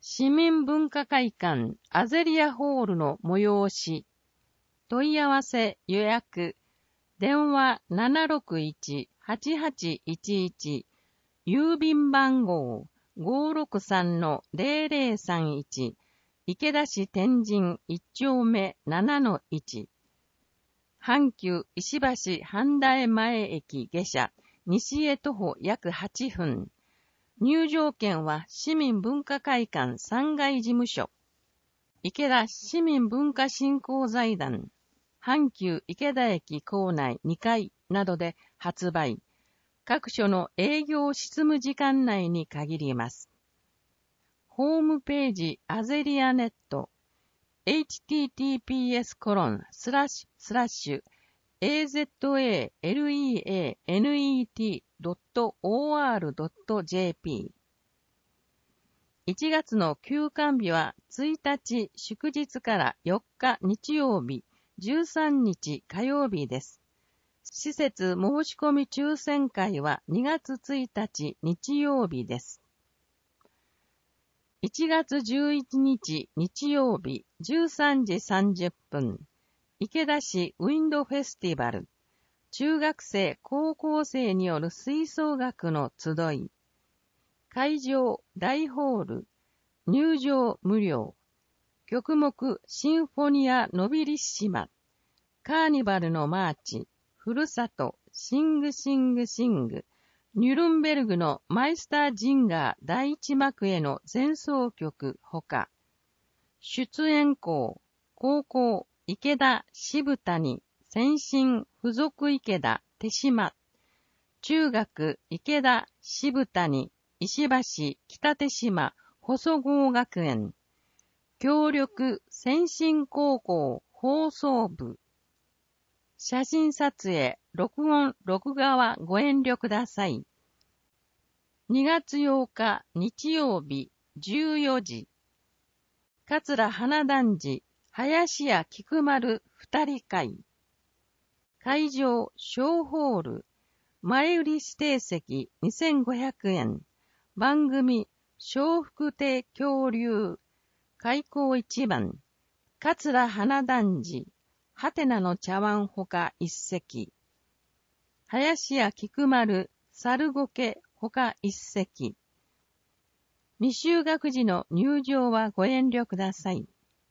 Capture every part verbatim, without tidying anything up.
市民文化会館アゼリアホールの催し。問い合わせ予約。電話 ななろくいち はちはちいちいち。郵便番号 ごーろくさんのぜろぜろさんいち。池田市天神いち丁目 ななのいち。阪急石橋阪田前駅下車。西へ徒歩約はっぷん。入場券は市民文化会館さんがい事務所。池田市民文化振興財団。阪急池田駅構内にかいなどで発売。各所の営業執務時間内に限ります。ホームページアゼリアネット エイチティーティーピーエス コロンスラッシュスラッシュ エーゼットエーエルイーエーエヌイーティードットオーアールドットジェーピー。いちがつの休館日はついたち祝日からよっか日曜日、じゅうさんにち火曜日です。施設申し込み抽選会はにがつついたち日曜日です。いちがつじゅういちにち日曜日じゅうさんじさんじゅっぷん、池田市ウィンドフェスティバル、中学生高校生による吹奏楽の集い。会場大ホール、入場無料。曲目シンフォニアノビリッシマ。カーニバルのマーチ、ふるさと、シングシングシング。ニュルンベルグのマイスタージンガー第一幕への前奏曲ほか。出演校、高校、池田、渋谷、先進、附属池田、手島。中学、池田、渋谷、石橋、北手島、細郷学園。協力、先進高校、放送部。写真撮影、録音、録画はご遠慮ください。にがつようか日曜日、じゅうよじ。桂花団次、林家菊丸二人会。会場、小ホール。前売り指定席にせんごひゃくえん。番組、笑福亭恐竜。開口一番。桂花団次。はてなの茶碗ほか一席。林家菊丸、猿ごけほか一席。未就学時の入場はご遠慮ください。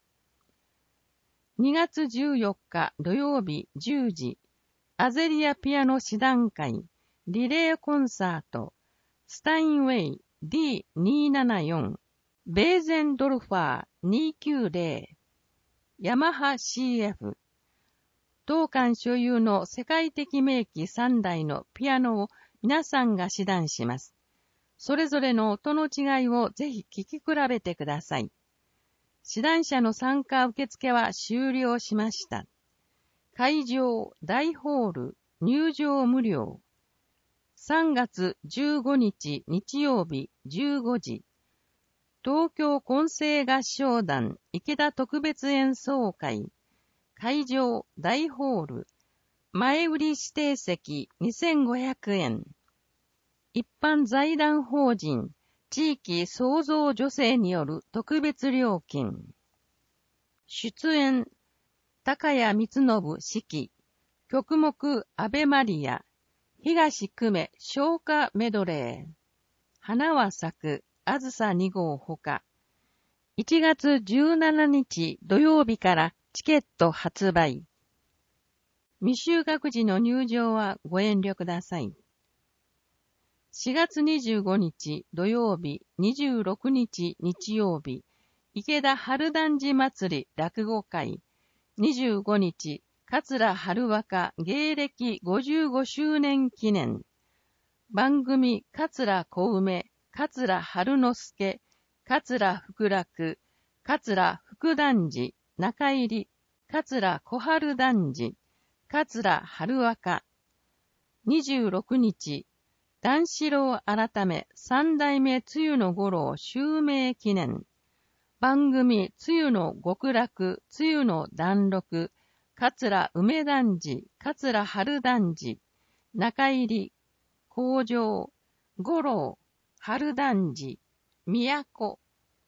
にがつじゅうよっか土曜日じゅうじ。アゼリアピアノ師団会、リレーコンサート、スタインウェイ ディーにーななよん、ベーゼンドルファーにーきゅうぜろ、ヤマハ シーエフ、当館所有の世界的名機さんだいのピアノを皆さんが指弾します。それぞれの音の違いをぜひ聴き比べてください。指弾者の参加受付は終了しました。会場、大ホール、入場無料。さんがつじゅうごにち日曜日じゅうごじ。東京混声合唱団池田特別演奏会。会場、大ホール。前売り指定席にせんごひゃくえん。一般財団法人、地域創造助成による特別料金。出演、高谷光信指揮。曲目、アベマリア。東久米昇華メドレー。花は咲く、あずさにごうほか。いちがつじゅうしちにち土曜日からチケット発売。未就学時の入場はご遠慮ください。しがつにじゅうごにち土曜日、にじゅうろくにち日曜日、池田春団次祭り落語会。にじゅうごにち、桂春和歌芸歴ごじゅうごしゅうねん記念。番組、桂小梅、桂春之助、桂福楽、桂福団次、中入り、桂小春団次、桂春和歌。にじゅうろくにち、段四郎改め三代目つゆの五郎襲名記念。番組、つゆの極楽、つゆの団六、桂梅団次、桂春団次、中入り、工場、五郎、春団次、都。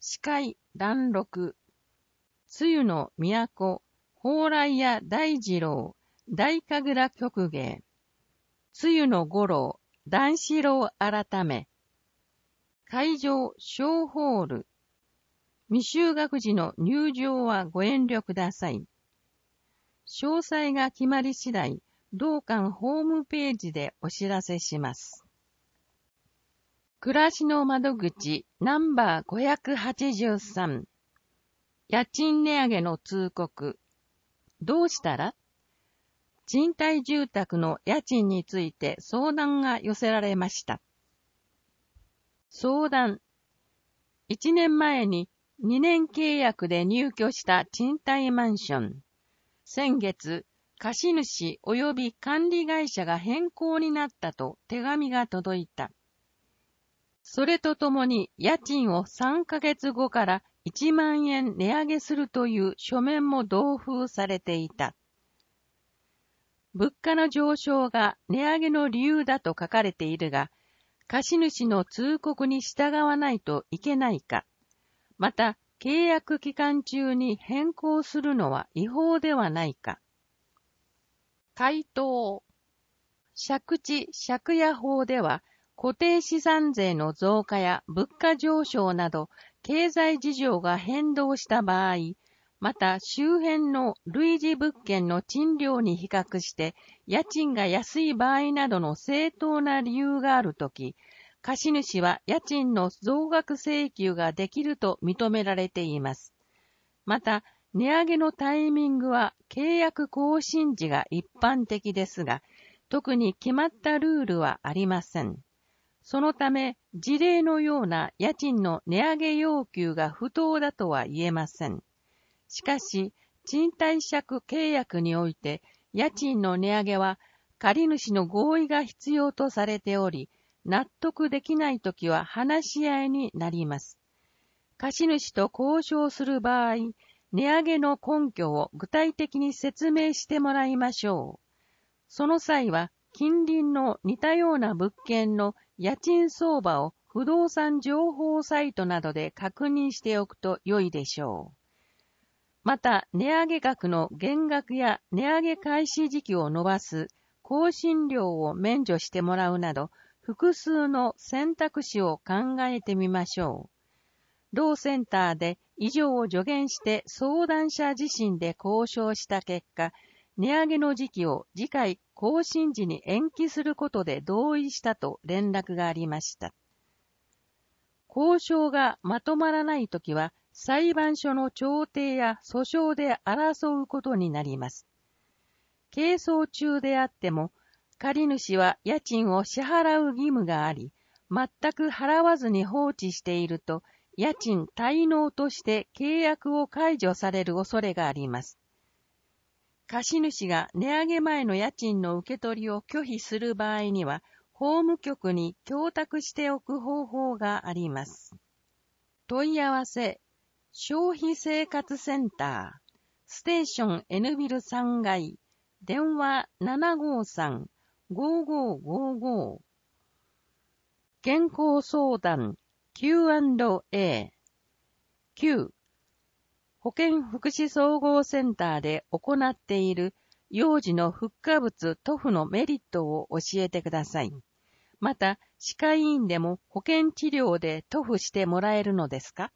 司会蘭禄、つゆの都、蓬莱屋大二郎、大神楽曲芸、つゆの五郎、段四郎改め、会場小ホール、未就学時の入場はご遠慮ください。詳細が決まり次第、同館ホームページでお知らせします。暮らしの窓口ナンバーごひゃくはちじゅうさん、家賃値上げの通告。どうしたら？賃貸住宅の家賃について相談が寄せられました。相談。いちねんまえににねん契約で入居した賃貸マンション。先月、貸主及び管理会社が変更になったと手紙が届いた。それとともに家賃をさんかげつごからいちまんえん値上げするという書面も同封されていた。物価の上昇が値上げの理由だと書かれているが、貸主の通告に従わないといけないか、また契約期間中に変更するのは違法ではないか。回答。借地借家法では、固定資産税の増加や物価上昇など経済事情が変動した場合、また周辺の類似物件の賃料に比較して家賃が安い場合などの正当な理由があるとき、貸主は家賃の増額請求ができると認められています。また、値上げのタイミングは契約更新時が一般的ですが、特に決まったルールはありません。そのため、事例のような家賃の値上げ要求が不当だとは言えません。しかし、賃貸借契約において、家賃の値上げは借主の合意が必要とされており、納得できないときは話し合いになります。貸主と交渉する場合、値上げの根拠を具体的に説明してもらいましょう。その際は、近隣の似たような物件の家賃相場を不動産情報サイトなどで確認しておくと良いでしょう。また、値上げ額の減額や値上げ開始時期を延ばす、更新料を免除してもらうなど、複数の選択肢を考えてみましょう。同センターで以上を助言して相談者自身で交渉した結果、値上げの時期を次回更新時に延期することで同意したと連絡がありました。交渉がまとまらないときは、裁判所の調停や訴訟で争うことになります。係争中であっても、借主は家賃を支払う義務があり、全く払わずに放置していると、家賃滞納として契約を解除される恐れがあります。貸主が値上げ前の家賃の受け取りを拒否する場合には、法務局に供託しておく方法があります。問い合わせ、消費生活センター、ステーション N ビルさんがい、電話 ななごさん ごごごご。健康相談 キューアンドエー。きゅう、保健福祉総合センターで行っている幼児のフッ化物塗布のメリットを教えてください。また、歯科医院でも保健治療で塗布してもらえるのですか？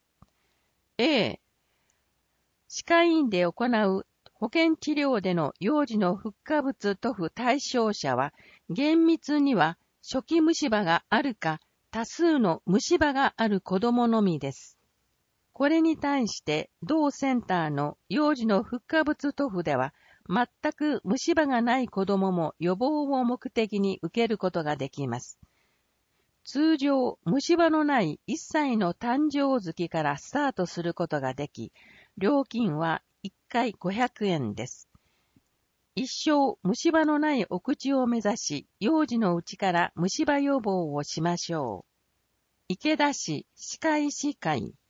A、歯科医院で行う保健治療での幼児のフッ化物塗布対象者は、厳密には初期虫歯があるか、多数の虫歯がある子供のみです。これに対して、同センターの幼児のフッ化物塗布では、全く虫歯がない子供も予防を目的に受けることができます。通常、虫歯のないいっさいの誕生月からスタートすることができ、料金はいっかいごひゃくえんです。一生虫歯のないお口を目指し、幼児のうちから虫歯予防をしましょう。池田市歯科医師会